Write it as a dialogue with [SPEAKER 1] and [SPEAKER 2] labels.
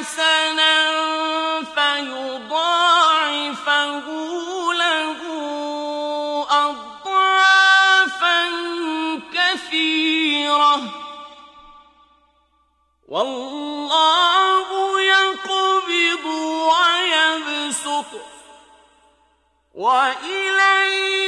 [SPEAKER 1] حَسَنًا فَيُضَاعِفَهُ لَهُ أَضْعَافًا كَثِيرَةً ۚ وَاللَّهُ يَقْبِضُ وَيَبْسُطُ وَإِلَيْهِ